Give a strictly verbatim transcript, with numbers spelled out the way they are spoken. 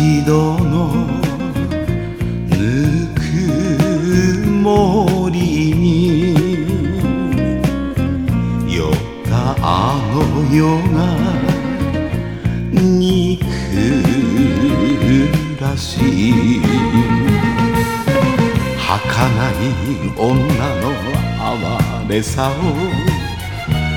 度のぬくもりに酔ったあの夜が憎らしい儚い女の哀れさを